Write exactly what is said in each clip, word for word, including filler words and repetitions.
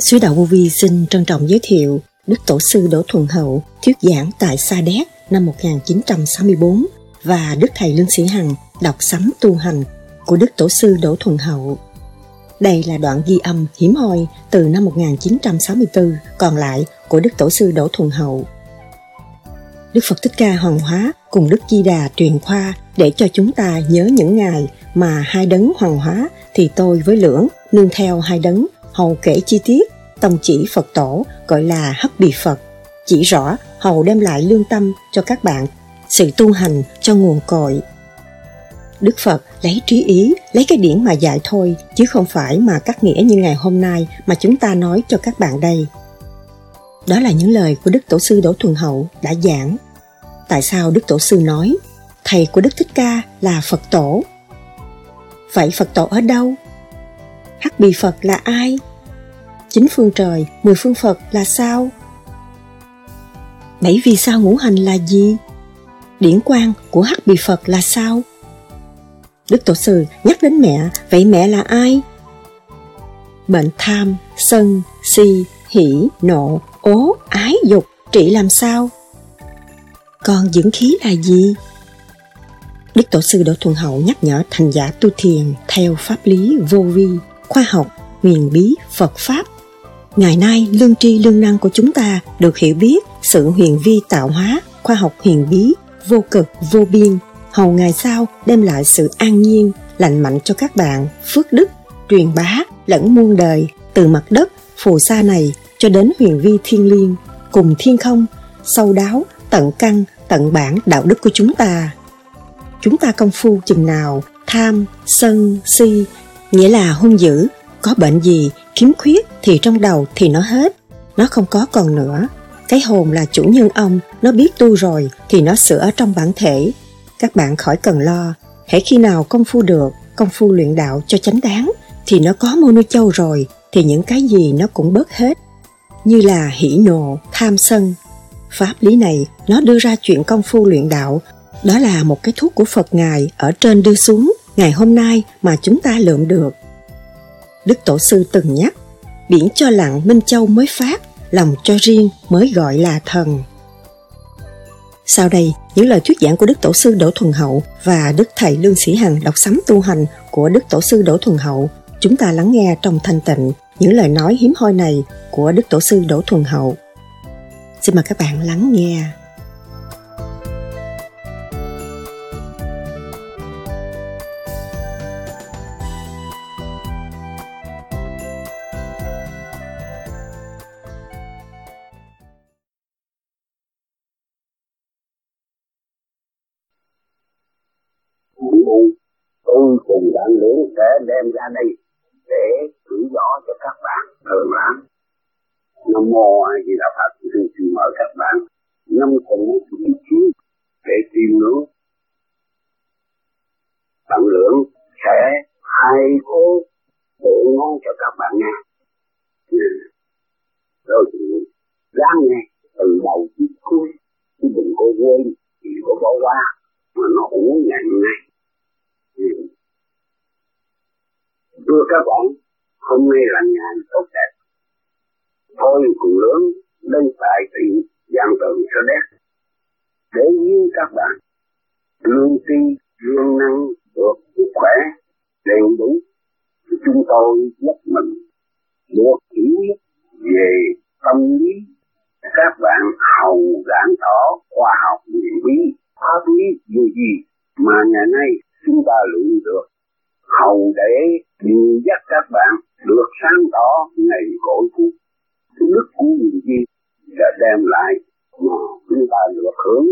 Sứ Đạo Vô Vi xin trân trọng giới thiệu Đức Tổ sư Đỗ Thuận Hậu thuyết giảng tại Sa Đéc năm một nghìn chín trăm sáu mươi tư và Đức Thầy Lương Sĩ Hằng đọc sấm tu hành của Đức Tổ sư Đỗ Thuận Hậu. Đây là đoạn ghi âm hiếm hoi từ năm một nghìn chín trăm sáu mươi tư còn lại của Đức Tổ sư Đỗ Thuận Hậu. Đức Phật Thích Ca Hoàng Hóa cùng Đức Di Đà truyền khoa để cho chúng ta nhớ những ngày mà hai đấng hoàng hóa thì tôi với Lưỡng nương theo hai đấng hầu kể chi tiết tông chỉ Phật tổ gọi là Hắc Bì Phật, chỉ rõ hầu đem lại lương tâm cho các bạn, sự tu hành cho nguồn cội. Đức Phật lấy trí ý, lấy cái điển mà dạy thôi, chứ không phải mà cắt nghĩa như ngày hôm nay mà chúng ta nói cho các bạn đây. Đó là những lời của Đức Tổ sư Đỗ Thuận Hậu đã giảng. Tại sao Đức Tổ sư nói thầy của Đức Thích Ca là Phật tổ? Vậy Phật tổ ở đâu? Hắc Bì Phật là ai? Chín phương trời, mười phương Phật là sao? Bảy vì sao ngũ hành là gì? Điển quang của Hắc Bì Phật là sao? Đức Tổ sư nhắc đến mẹ, vậy mẹ là ai? Bệnh tham, sân, si, hỉ, nộ, ố, ái, dục trị làm sao? Còn dưỡng khí là gì? Đức Tổ sư Đỗ Thuận Hậu nhắc nhở thành giả tu thiền theo pháp lý vô vi, khoa học, huyền bí, Phật Pháp. Ngày nay, lương tri lương năng của chúng ta được hiểu biết sự huyền vi tạo hóa, khoa học huyền bí, vô cực, vô biên, hầu ngày sau đem lại sự an nhiên, lành mạnh cho các bạn, phước đức, truyền bá, lẫn muôn đời, từ mặt đất, phù sa này cho đến huyền vi thiên liêng, cùng thiên không, sâu đáo, tận căn, tận bản đạo đức của chúng ta. Chúng ta công phu chừng nào, tham, sân, si, nghĩa là hung dữ, có bệnh gì, khiếm khuyết thì trong đầu thì nó hết, nó không có còn nữa. Cái hồn là chủ nhân ông, nó biết tu rồi thì nó sửa ở trong bản thể. Các bạn khỏi cần lo, hễ khi nào công phu được, công phu luyện đạo cho chánh đáng, thì nó có mô nô châu rồi, thì những cái gì nó cũng bớt hết. Như là hỉ nộ, tham sân. Pháp lý này, nó đưa ra chuyện công phu luyện đạo, đó là một cái thuốc của Phật Ngài ở trên đưa xuống, ngày hôm nay mà chúng ta lượm được. Đức Tổ sư từng nhắc, biển cho lặng Minh Châu mới phát, lòng cho riêng mới gọi là thần. Sau đây, những lời thuyết giảng của Đức Tổ sư Đỗ Thuận Hậu và Đức Thầy Lương Sĩ Hằng đọc sấm tu hành của Đức Tổ sư Đỗ Thuận Hậu. Chúng ta lắng nghe trong thanh tịnh những lời nói hiếm hoi này của Đức Tổ sư Đỗ Thuận Hậu. Xin mời các bạn lắng nghe. Tôi cùng bạn Lưỡng sẽ đem ra đây để chỉ rõ cho các bạn thường lắm. Nam mô A Di Đà Phật. Xin mời các bạn năm cùng ý chí để tìm ngưỡng. Bạn Lưỡng sẽ hai cô bộ ngón cho các bạn nghe. Rồi thì ráng nghe từ đầu đến cuối, chứ đừng có quên, chỉ có bỏ qua mà nó uống nhẹ ngay. Thưa các bạn, hôm nay là ngày tốt đẹp. Tôi cùng Lưỡng lên tại tiệm Giảng Tường Sa Đéc để với các bạn lương tri, lương năng được sức khỏe đầy đủ. Chúng tôi giúp mình được hiểu về tâm lý. Các bạn hầu giảng tỏ khoa học huyền bí, pháp lý vô vi mà ngày nay chúng ta luyện được, hầu để điều dắt các bạn được sáng tỏ ngày cội phúc. Đức của huyền vi sẽ đem lại mà chúng ta được hưởng.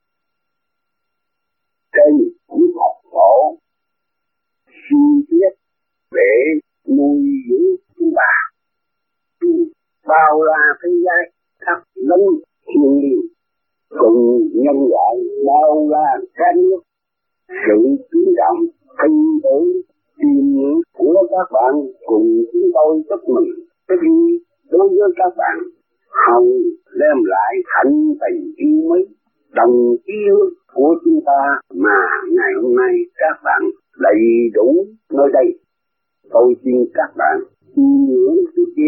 Trên của Phật tổ chi tiết để nuôi dưỡng chúng ta, bao la thế giới khắp lớn thiên liêng, cùng nhân loại bao la cả nước. Sự kính trọng, tin tưởng, tìm hiểu của các bạn cùng chúng tôi chúc mừng cái gì đối với các bạn hầu đem lại thành tình yêu mới đồng yêu của chúng ta mà ngày hôm nay các bạn đầy đủ nơi đây. Tôi xin các bạn ngưỡng thứ kia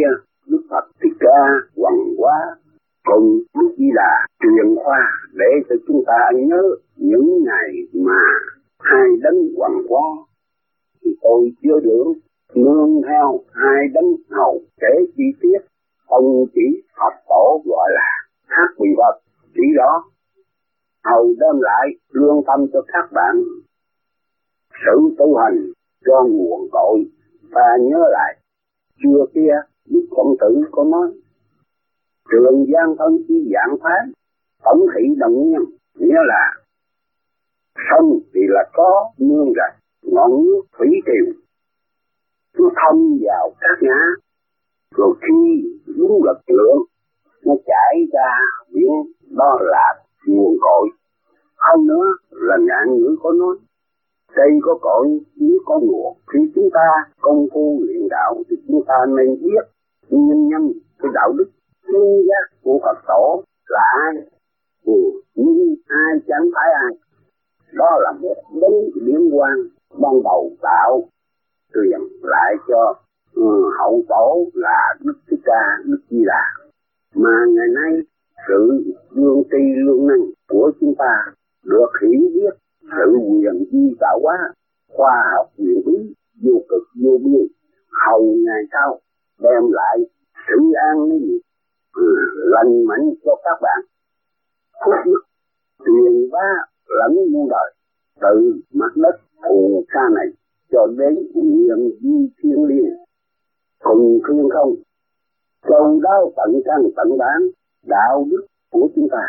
Đức Phật Thích Ca Hoàng Hóa cùng Đức Di Đà truyền khoa để cho chúng ta nhớ những ngày mà hai đấng Hoàng Hóa. Thì tôi chưa được nương theo hai đấng hầu kể chi tiết, ông chỉ Phật tổ gọi là hát quỳ Phật chỉ đó, hầu đem lại lương tâm cho các bạn sự tu hành cho nguồn cội. Ta nhớ lại xưa kia Đức Khổng Tử có nói trường gian thân chi dạng phán, tổng thị đồng nhân, nghĩa là sông thì là có mương rạch, ngọn nước thủy triều nó thông vào các ngã, rồi khi đúng lực lượng nó chảy ra biển, đó là nguồn cội. Hơn nữa là ngạn ngữ có nói cây có cội, nếu có nguồn. Khi chúng ta công phu luyện đạo thì chúng ta nên biết nguyên nhân cái đạo đức chân giác của Phật tổ là ai, ừ, nhưng ai chẳng phải ai. Đó là một đấng điển quang ban đầu tạo truyền lại cho ừ, hậu tổ là Đức Thích Ca, Đức Di Đà. Mà ngày nay sự lương tri lương năng của chúng ta được hiểu biết sự quyền di tạo hóa, khoa học quyền bí vô cực vô biên, hầu ngày sau đem lại sự an ninh ừ, lành mạnh cho các bạn. Phúc đức truyền bá lẫn muôn đời, từ mặt đất phù sa này cho đến nguyện di thiên liêng cùng thiên không, châu đáo tận căn tận bản đạo đức của chúng ta.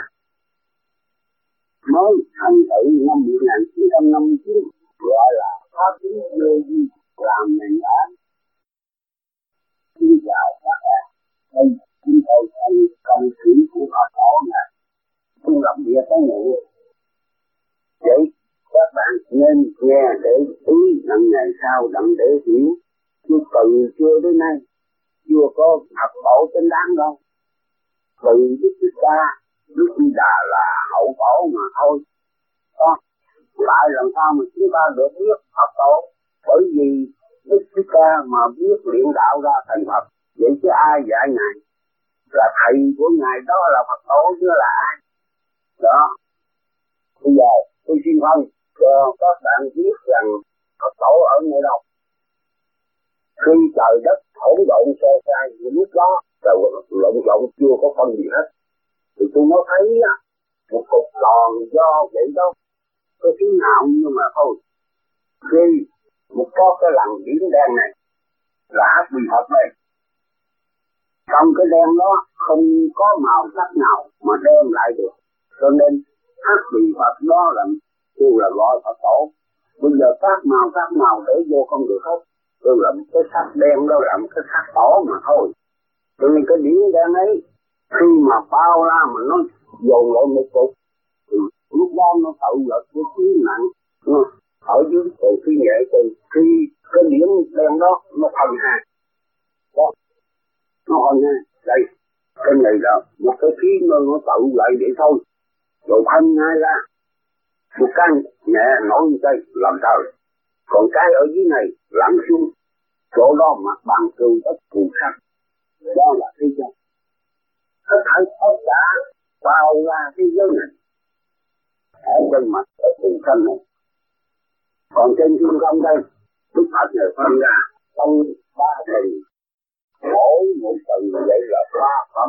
Mới thành tựu năm một nghìn chín trăm năm mươi chín gọi là pháp lý vô vi làm nền tảng. Xin chào các bạn, đây chúng tôi thành công sĩ của Phật tổ này, tu lập địa có ngộ. Vậy các bạn nên nghe để ý đặng ngày sau đặng để hiểu, chứ từ xưa đến nay chưa có Phật tổ chính đáng đâu. Từ Đức Thích Ca, Đức Di Đà là hậu tổ mà thôi. Đó. Lại làm sao mà chúng ta được biết Phật tổ? Bởi vì Đức Thích Ca mà biết luyện đạo ra thành Phật. Vậy chứ ai dạy Ngài? Là thầy của Ngài, đó là Phật tổ chứ là ai? Đó. Bây giờ tôi xin phân cho các bạn biết rằng Phật tổ ở nơi đâu. Khi trời đất hỗn độn sơ khai, lúc đó trời lộn xộn chưa có phân gì hết, thì tôi mới thấy một cục tròn do vậy đó, có tiếng nào nhưng mà thôi. Khi một có cái lằn điểm đen này là hát quỳ Phật này, trong cái đen đó không có màu sắc nào mà đem lại được, cho nên hát quỳ Phật đó là tôi là gọi Phật tổ. Bây giờ các màu các màu để vô không được hết, tôi làm cái sắc đen đó làm cái sắc tổ mà thôi. Cho nên cái điểm đen ấy khi mà bao ra mà nó dồn lại một cục, thì lúc đó nó tự lực cái khí nặng ở dưới từ khi nhẹ, từ khi cái điểm đen đó nó thành hai, đó nó thành hai đây, cái này là một cái khí nó nó tự lại để thôi, rồi thành hai ra một căn nhẹ nổi như đây làm sao. Còn cái ở dưới này lặn xuống chỗ đó mặt bằng cừu đất phù sắc, đó là thế giới. Hết thảy tất cả bao ra thế giới này ở bên mặt ở phù sanh này. Còn trên thiên không đây, Đức Phật này phân ra trong ba tầng, mỗi một tầng vậy là ba phẩm,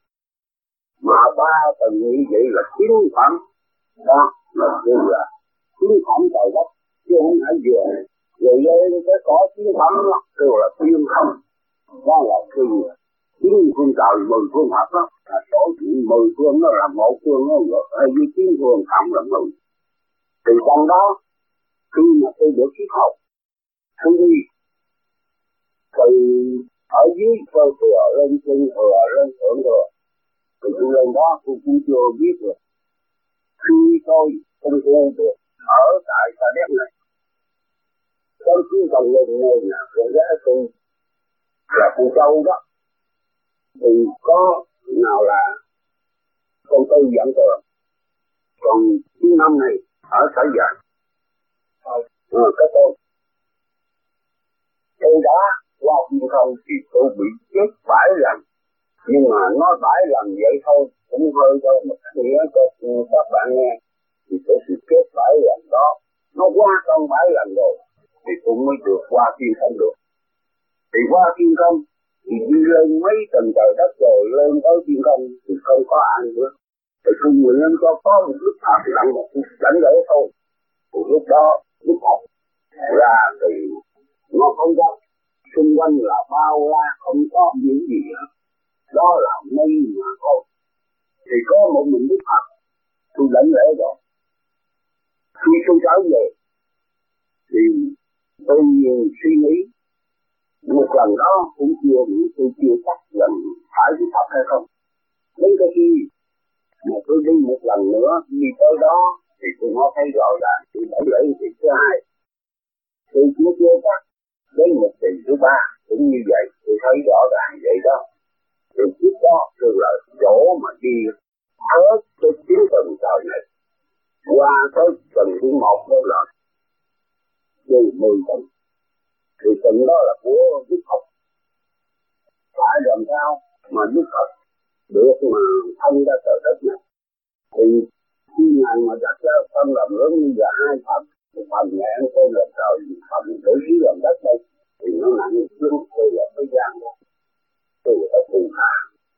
mà ba tầng như vậy là chín phẩm. Đó là kêu là chín phẩm trời đất, chứ không phải vừa rồi lên cái có chín phẩm đó kêu là tiên không. Đó là khi chín phương trời mười phương Phật đó, là số chuyện mười phương đó là một phương đó, hay với chín phương cộng là mười. Thì trong đó khi mà tôi được thuyết học, tôi đi từ ở dưới sơ thừa lên chân thừa lên thượng thừa, thì tôi lên đó tôi cũng chưa biết được. Khi tôi không quen được ở tại Sa Đéc này, tôi cứ cần lên ngồi là con gái tôi là con Châu đó, thì có nào là con Tư dẫn tường. Còn thứ năm này ở Sở Dạy, ờ, cái tôi tôi đã qua thiên không thì tôi bị chết bảy lần. Nhưng mà nói bảy lần vậy thôi cũng hơi đâu mà nghĩa cho các bạn nghe. Thì tôi bị chết bảy lần đó, nó qua trong bảy lần rồi thì tôi mới được qua thiên không được. Thì qua thiên không thì đi lên mấy tầng trời đất rồi lên tới thiên không thì không có ai nữa. Thì tôi nguyện cho có một lúc thật lặng một chút đánh lễ thôi. Thì lúc đó lúc học ra thì nó không có, xung quanh là bao la không có những gì hết. Đó là mây mà thôi. Thì có một mình đức Phật, tôi đánh lễ rồi. Khi tôi trở về thì tôi suy nghĩ một lần đó cũng chưa nghĩ, tôi chưa chắc lần phải với Phật hay không. Đến cái khi mà tôi đi một lần nữa đi tới đó thì tôi nói thấy rõ ràng tôi đánh lễ thì thứ hai. Tôi chưa chưa chắc đến một kỳ thứ ba cũng như vậy, tôi thấy rõ ràng vậy đó. Từ trước đó từ là chỗ mà đi hết tới chín tầng trời này, qua tới tầng thứ một đó là từ mười tầng. Thì tầng đó là của Đức Phật. Phải làm sao mà Đức Phật được mà thông ra trời đất này. Thì khi Ngài mà đặt ra phân làm lớn như là hai phần, một phần nhẹ tôi là trời, một phần để ý làm đất đây. Thì nó nặng xuống tôi là cái gian đó. Tôi ở cùng hạ.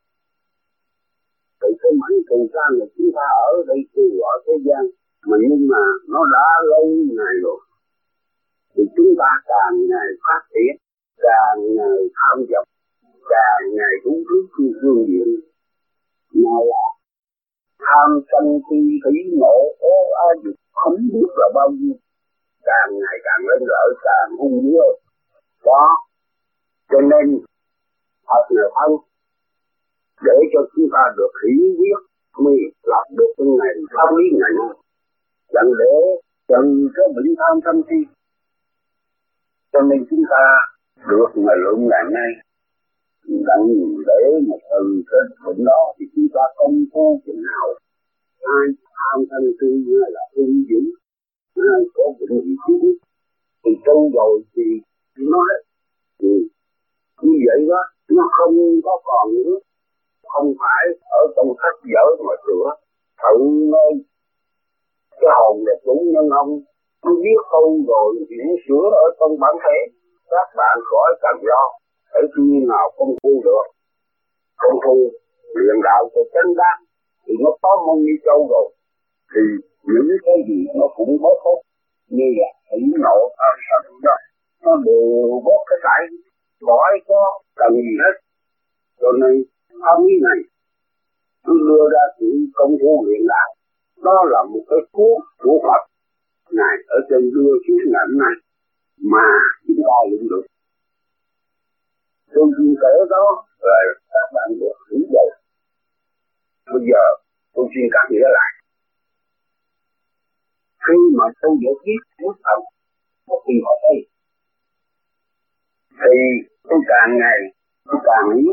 Thì cái mảnh cùng xa là chúng ta ở đây tôi gọi thế gian. Mà nhưng mà nó đã lâu ngày rồi. Thì chúng ta càng ngày phát triển, càng ngày tham vọng, càng ngày đủ thứ phương phương diện. Mà là tham sân si thủy nộ ô a dục không biết là bao nhiêu. Càng ngày càng lên lợi, càng hung dữ. Đó, cho nên thật là thân để cho chúng ta được hiểu biết mới lập được cái ngày pháp lý ngày nay. Chẳng để trần cái bệnh tham sân si. Cho nên chúng ta được ngày lượng ngày nay đặng để mà từ cái bệnh đó thì chúng ta không có chừng nào ai tham sân si hay là hung dữ hay có bệnh gì chứ. Thì trâu rồi thì nói ừ, như vậy đó nó không có còn nữa, không phải ở trong sách vở mà sửa tự nơi cái hồn là chủ nhân ông nó biết không rồi thì nó sửa ở trong bản thể. Các bạn khỏi cần lo để khi nào công phu được công phu luyện đạo cho chánh đắc thì nó có mong như châu rồi thì những cái gì nó cũng bớt hết như là thủy nộ ở sân đó nó đều bớt cái sải khỏi có cần gì hết. Cho nên pháp lý này tôi đưa ra sự công phu luyện đạo đó là một cái thuốc của Phật Ngài ở trên đưa xuống ngày hôm nay mà chúng ta luyện được. Tôi xin kể đó là các bạn được hiểu rồi. Bây giờ tôi xin cắt nghĩa lại. Khi mà tôi giải quyết quốc thần một khi họ thấy thì tôi càng ngày tôi càng hiểu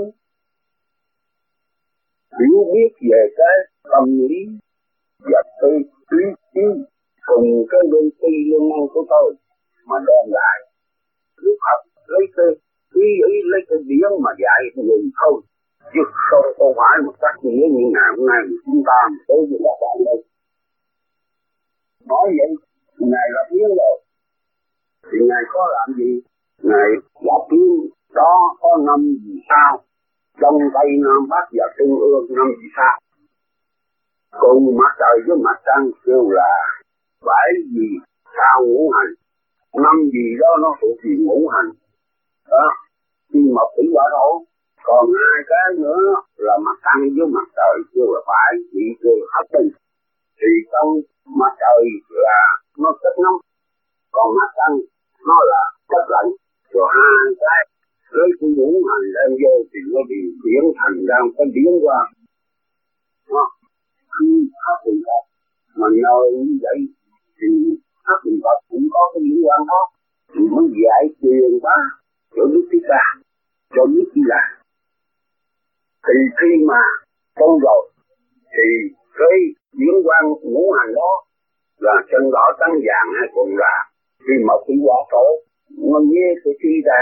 hiểu biết về cái tâm lý và tư trí trí cùng cái đôi ti lương năng của tôi mà đem lại lúc học lấy cái ý ý lấy cái điển mà dạy người thôi chứ không không phải một cách nghĩa như ngày hôm nay chúng ta tới với các bạn đây. Nói vậy Ngài là tiếng rồi thì Ngài có làm gì? Ngài là tiếng đó có năm vì sao Đông Tây Nam Bắc và Trung ương năm vì sao cùng mặt trời với mặt trăng kêu là bảy vì sao ngũ hành. Năm gì đó nó thuộc về ngũ hành đó khi mộc thủy hỏa thổ. Còn hai cái nữa là mặt trăng với mặt trời kêu là phải bị kêu là hợp tinh. Thì trong mặt trời là nó chất nóng, còn mặt trăng nó là chất lạnh. Rồi hai cái lấy cái ngũ hành đem vô thì nó bị biến thành ra cái biến qua đó. Khi pháp bình Phật mà nhờ như vậy thì pháp bình Phật cũng có cái liên quan đó thì mới dạy truyền bá cho Đức Thích Ca cho biết chi là. Thì khi mà tu rồi thì cái liên quan ngũ hành đó là chân đỏ trắng vàng hay còn là khi mà khi quả tổ nó nghe cái chi ra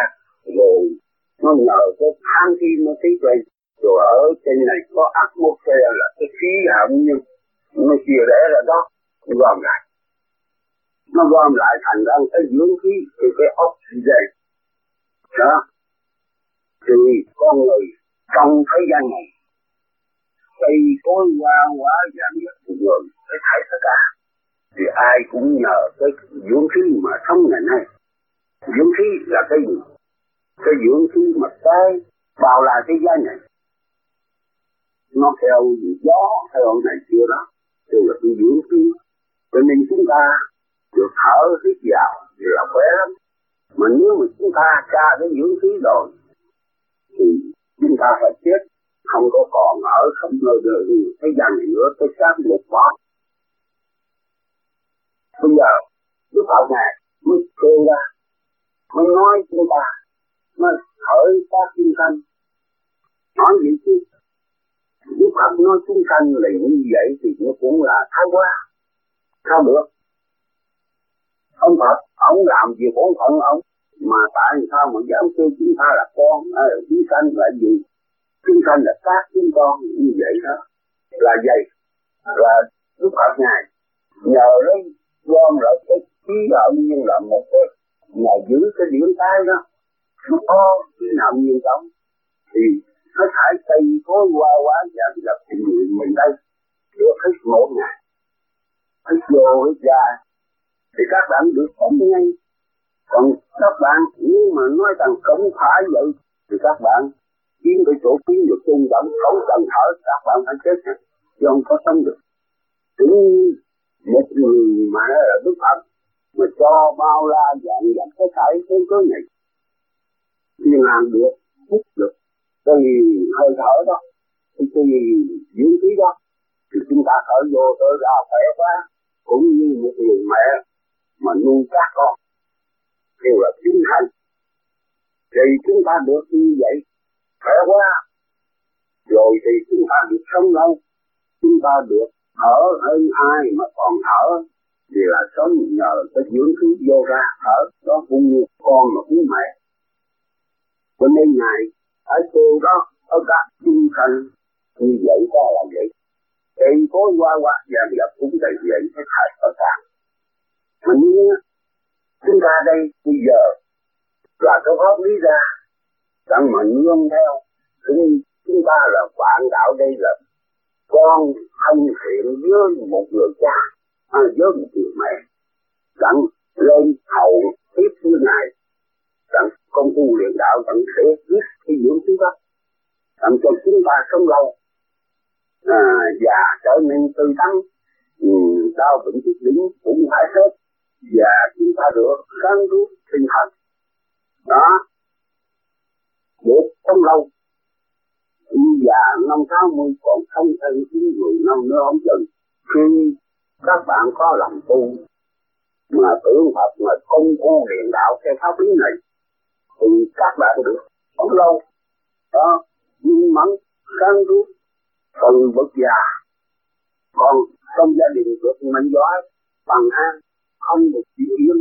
rồi nó nhờ cái than thiên nó tí trên, rồi ở trên này có atmosphere là cái khí hậu như nó chia rẽ ra đó, nó gom lại, nó gom lại thành ra cái dưỡng khí thì cái oxygen đó. Thì con người trong thế gian này cây cối hoa quả dạng vật của người phải thấy tất cả, thì ai cũng nhờ cái dưỡng khí mà sống ngày nay. Dưỡng khí là cái gì? Cái dưỡng khí mà cái bao la thế gian này nó theo gió, theo này kia đó, thì là cái dưỡng khí. Cho nên chúng ta được thở hít vào thì là khỏe lắm. Mà nếu mà chúng ta tra cái dưỡng khí rồi thì chúng ta phải chết, không có còn ở không nơi đời thế gian này nữa, cái xác một bỏ. Bây giờ Đức Phật này mới kêu ra, mới nói chúng ta, mới khởi phát chúng sanh. Nói gì chứ? Đức Phật nói chúng sanh là như vậy thì nó cũng là thái quá. Sao được? Ông Phật, ông làm việc bổn phận ông, mà tại sao mà dám kêu chúng ta là con, à, chúng sanh là gì? Chúng sanh là các chúng con như vậy đó. Là vậy, là Đức Phật Ngài nhờ lấy gom lại cái khí hậu như là một cái mà giữ cái điểm tay đó, nó có khí hậu như vậy thì nó thải cây cối hoa quả và gặp tình nguyện mình đây được hết mỗi ngày, hết vô hết ra thì các bạn được sống ngay. Còn các bạn nếu mà nói rằng không phải vậy thì các bạn kiếm cái chỗ kiếm được trung động, không cần thở các bạn phải chết hết, chứ không có sống được. Tự một người mà nói là Đức Phật mà cho bao la dạng dặn cái thể thế giới này thì làm được, hút được cái hơi thở đó, cái cái dưỡng khí đó, thì chúng ta thở vô thở ra khỏe quá. Cũng như một người mẹ mà nuôi các con kêu là chính hành, thì chúng ta được như vậy khỏe quá, rồi thì chúng ta được sống lâu, chúng ta được thở hơn ai mà còn thở thì là sống nhờ cái dưỡng khí vô ra thở đó, cũng như con mà cũng mẹ. Cho nên Ngài ở cô đó ở các chúng sanh như vậy đó là vậy. Cây cối hoa quả và vật cũng đầy vậy cái thải ở cả. Mà như chúng ta đây bây giờ là cái pháp lý ra, rằng mà nương theo, chúng ta là bạn đạo đây là con thân thiện với một người cha, à, với một người mẹ, rằng lên hầu tiếp như này, rằng công phu luyện đạo vẫn sẽ biết cái dưỡng khí đó, làm cho chúng ta sống lâu, à, và trở nên tươi tắn, ừ, đau bệnh chút đỉnh cũng phải hết, và chúng ta được sáng suốt tinh thần đó, được sống lâu. Và năm sáu mươi còn không thân chín mười năm nữa không chừng, khi các bạn có lòng tu mà tưởng Phật mà công phu luyện đạo theo pháp lý này thì các bạn được sống lâu đó, nhưng mắn sáng suốt từ bậc già. Còn trong gia đình được mạnh giỏi bằng an, không được chịu yên.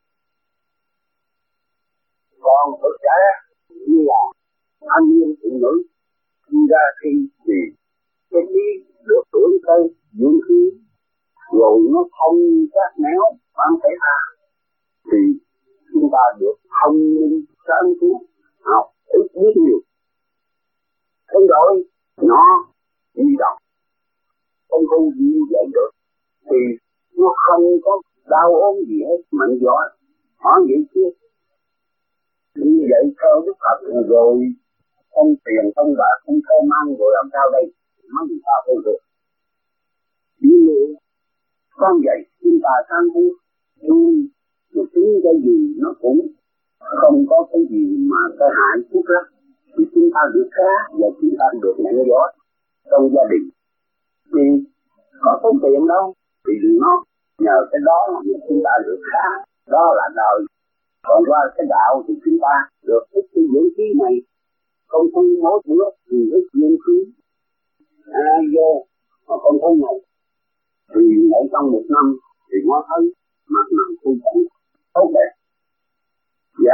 Còn bậc trẻ như là thanh niên phụ nữ đi ra khi thì cái khí được hưởng cây dưỡng khí rồi nó thông các néo bạn thể tha thì chúng ta được thông minh sáng suốt học ít biết nhiều. Thế rồi nó di động không không gì vậy được thì nó không có đau ốm gì hết, mạnh giỏi hỏi vậy chứ. Như vậy theo Đức Phật rồi không tiền không bạc không thơ mang rồi làm sao đây, nó làm sao không được. Vì vậy con vậy chúng ta sáng suốt nhưng mà tính cái gì nó cũng không có cái gì mà cái hại chút lắm, thì chúng ta được khá và chúng ta được mạnh giỏi trong gia đình. Thì có tốn tiền đâu, thì nó nhờ cái đó mà chúng ta được khá, đó là đời. Còn qua cái đạo thì chúng ta được ít cái dưỡng khí này, công phu mỗi bữa thì ít dưỡng khí à, vô mà công phu này thì ở trong một năm thì nó thấy mặt nằm không cảnh tốt đẹp và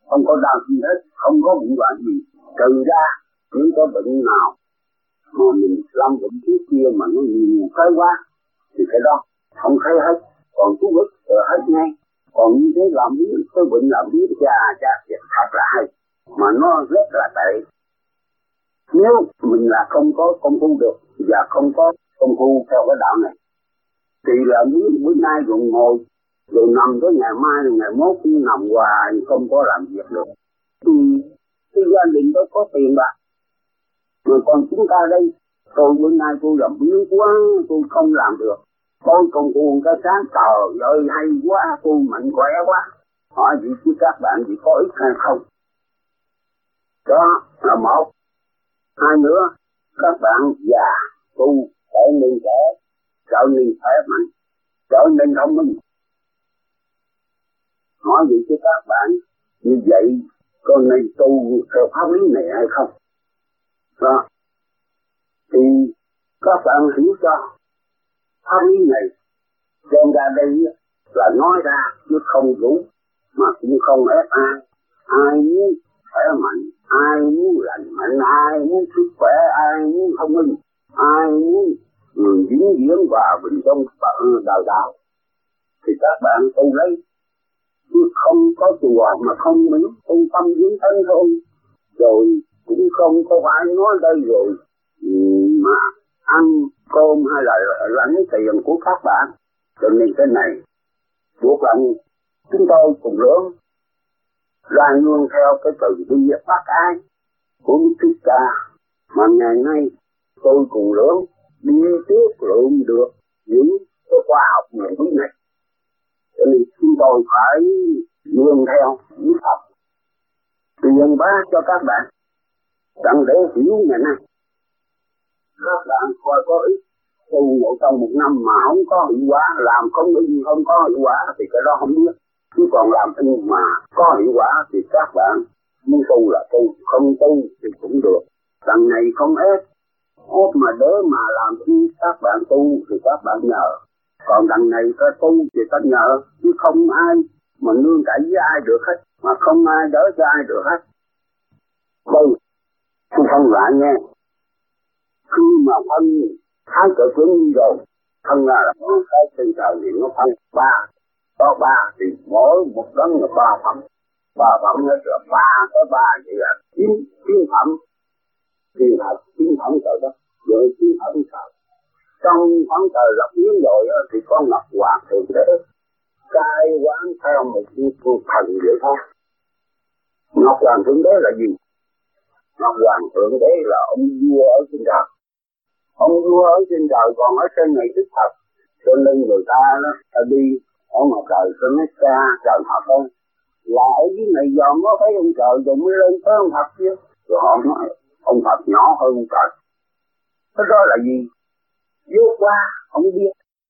không có đau gì hết, không có bệnh hoạn gì, trừ ra những có bệnh nào mà mình lâm bệnh trước kia mà nó nhiều cái quá thì cái đó không thấy hết, còn chú ức rồi hết ngay. Còn như thế làm biết cái bệnh làm biết cha cha thật là hay mà nó rất là tệ. Nếu mình là không có công phu được và không có công phu theo cái đạo này thì là biết bữa nay rồi ngồi rồi nằm tới ngày mai rồi ngày mốt cứ nằm hoài không có làm việc được thì cái gia đình đó có tiền bạc. Mà còn chúng ta đây, tôi bữa nay tôi làm biến quá, tôi không làm được. Tôi còn buồn cái sáng trời ơi hay quá, tôi mạnh khỏe quá. Hỏi gì chứ các bạn chỉ có ích hay không? Đó là một. Hai nữa, các bạn già tu trở nên trẻ, trở nên khỏe mạnh, trở nên thông minh. Hỏi gì chứ các bạn như vậy có nên tu theo pháp lý này hay không? Đó. Thì các bạn hiểu cho pháp lý này đem ra đây là nói ra chứ không đủ mà cũng không ép ai. Ai muốn khỏe mạnh, ai muốn lành mạnh, ai muốn sức khỏe, ai muốn thông minh, ai muốn vĩnh viễn và bình trong đời đạo thì các bạn tu lấy, chứ không có chùa mà không biết tu tâm dưỡng thân thôi. Rồi cũng không có phải nói đây rồi mà ăn cơm hay là lãnh tiền của các bạn. Cho nên cái này buộc lòng chúng tôi cùng lớn ra nương theo cái từ bi bác ái của Đức Thích Ca mà ngày nay tôi cùng lớn đi trước lượng được những cái khoa học nhận biết này. Cho nên chúng tôi phải nương theo những học truyền bá cho các bạn đặng để hiểu ngày nay. Các bạn coi có ích tu ngộ trong một năm mà không có hiệu quả, làm không không có hiệu quả thì cái đó không biết. Chứ còn làm ăn mà có hiệu quả thì các bạn muốn tu là tu, không tu thì cũng được. Đằng này không ép, ép mà đỡ mà làm chi các bạn tu thì các bạn nhờ. Còn đằng này ta tu thì ta nhờ, chứ không ai mà nương cậy với ai được hết, mà không ai đỡ cho ai được hết. Đây, tôi phân lại nghe. Khi mà phân hai cỡ tướng đi rồi, phân ra là một cái trên trời thì nó phân ba. Có ba thì mỗi một đấng là ba phẩm. Ba phẩm hết rồi, ba có ba vậy là chín, chín phẩm. Thì là chín phẩm trời đó, rồi chín phẩm trời. Trong phẩm trời lập miếng rồi thì có Ngọc Hoàng Thượng Đế. Cai quán theo một thần vậy thôi. Ngọc Hoàng Thượng Đế là gì? Ngọc Hoàng Thượng Đế là ông vua ở trên trời. Ông vua ở trên trời còn ở trên này thích thật. Cho nên người ta đó, ta đi ở ngoài trời cho nó xa trời thật hơn. Là ở dưới này giờ mới thấy ông trời rồi mới lên tới ông Phật chứ. Rồi họ nói ông Phật nhỏ hơn ông trời. Cái đó là gì? Vô qua ông biết.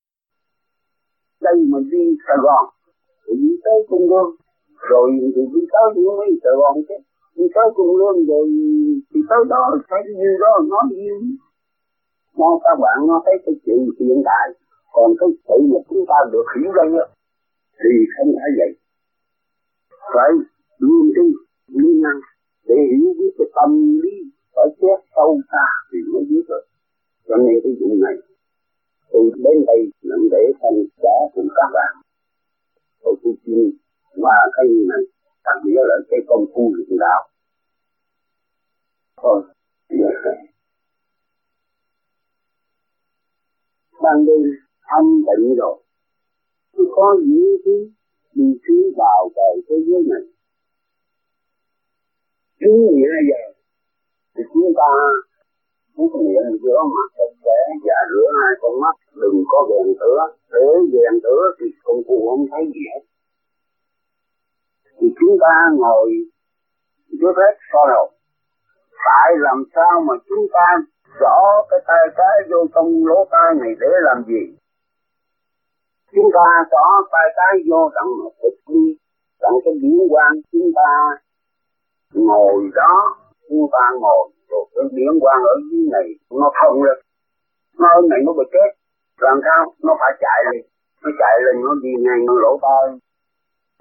Đây mà đi Sài Gòn thì đi tới Cung Lương. Rồi thì đi tới những mấy Sài Gòn chứ. Đi tới Cung Lương rồi thì tới đó thấy cái gì đó nói gì. Nó các bạn nó thấy cái chuyện hiện tại. Còn cái sự mà chúng ta được hiểu đây á thì không phải vậy. Phải luôn đi, lý năng để hiểu biết cái tâm lý phải xét sâu xa thì mới biết được. Cho nên cái vụ này tôi đến đây là để thành trả cùng các bạn. Tôi cũng xin qua cái này đặc biệt là cái công phu luyện đạo. Thôi, ban đêm thanh tịnh rồi, tôi có những thứ đi xứ vào trời thế giới này. Chín mười hai giờ thì chúng ta muốn miệng rửa mặt sạch sẽ và rửa hai con mắt, đừng có ghen tửa. Để ghen tửa thì công phu không thấy gì hết. Thì chúng ta ngồi trước hết soi hồn. Tại làm sao mà chúng ta rõ cái tay trái vô trong lỗ tai này để làm gì? Chúng ta rõ tay trái vô tận một thực đi, tận cái điển quang chúng ta ngồi đó, chúng ta ngồi rồi cái điển quang ở dưới này nó thông lên, nó ở này nó bị chết, làm sao? Nó phải chạy lên, nó chạy lên nó đi ngang lỗ tai,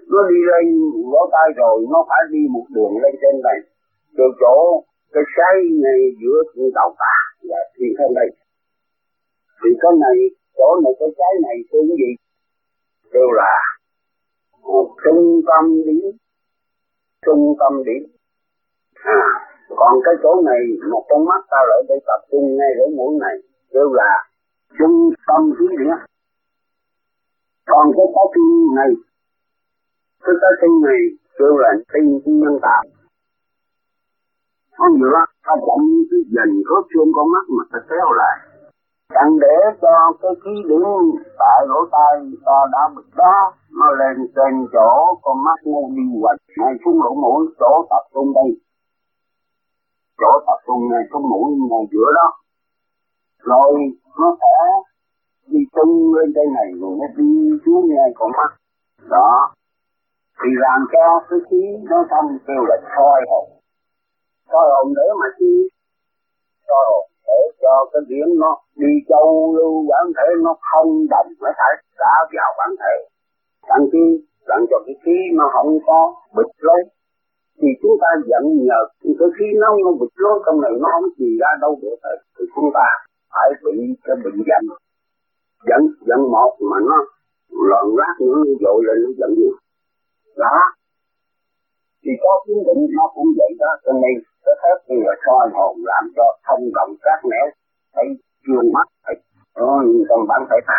Nó đi lên lỗ tai rồi, nó phải đi một đường lên trên này. Từ chỗ cái xoáy này giữa đầu ta là thiên thân đây. Thì cái này, chỗ này cái xoáy này cái gì? Kêu là một trung tâm điểm. Trung tâm điểm. À, còn cái chỗ này, một con mắt ta lại để tập trung ngay lỗ mũi này. Kêu là trung tâm khí điển. Còn cái trái tim này, cái trái tim này kêu là tim nhân tạo. Không nhiều lắm, ta chậm cái dành khớp xương con mắt mà ta kéo lại. Chẳng để cho cái khí điển tại lỗ tai ta đã bực đó, nó lên trên chỗ con mắt nó đi hoạch ngay xuống lỗ mũi, chỗ tập trung đây. Chỗ tập trung ngay xuống mũi ngay giữa đó. Rồi nó sẽ đi tung lên trên này rồi nó đi xuống ngay con mắt. Đó. Thì làm cho cái khí nó thông kêu là soi hồn. Soi hồn để mà chi? Soi hồn để cho cái điểm nó đi châu lưu bản thể nó không đồng nó phải đã vào bản thể. Đặng chi? Đặng cho cái khí nó không có bịch lối. Thì chúng ta giận nhờ cái khí nó nó bịch lối trong này nó không gì ra đâu được hết. Thì chúng ta phải bị cái bệnh giận. Giận, giận một mà nó loạn lát nữa nó dội lên nó giận nhiều. Đó. Thì có kiến định nó cũng vậy đó. Cho nên cái phép như là soi hồn làm cho thông động các nẻo thấy chuyên mắt thấy trong bản thể ta.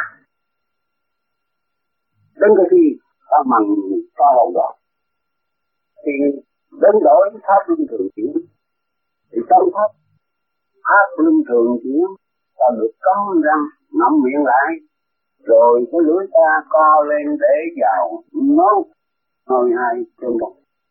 Đến cái khi ta bằng soi hồn rồi thì đến đổi pháp luân thường chuyển. Thì trong pháp pháp luân thường chuyển ta được cắn răng ngậm miệng lại, rồi cái lưỡi ta co lên để vào nốt hơi hai trên một.